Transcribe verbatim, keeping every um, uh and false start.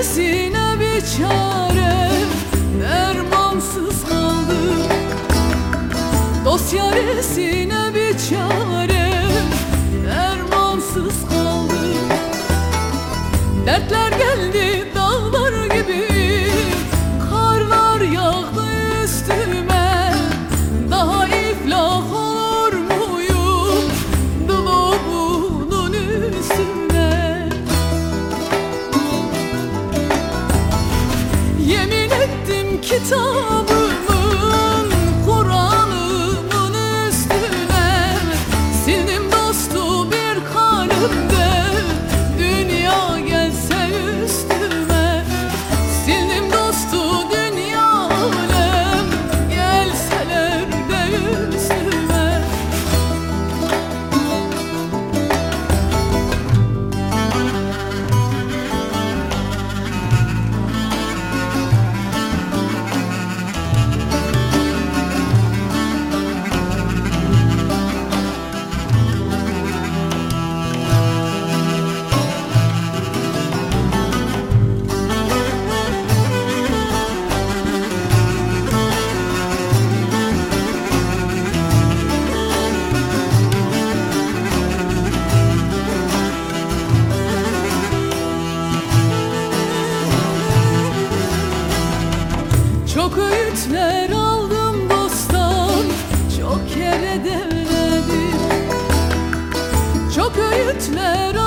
yaresine bir çare, dermansız kaldım. Dost yaresine bir çare, dermansız kaldım. Dertler geldi dağlar gibi, karlar yağdı üstüme. Daha iflah olur muyum dolabının üstüne? Yemin ettim kitabımın, Kur'an'ımın üstüne. Sildim dostu bir kalımda, dünya gelse üstüme. Sildim dostu dünya alem, gelseler de üstüme. Çok öğütler aldım dosttan, çok kere devledim. Çok öğütler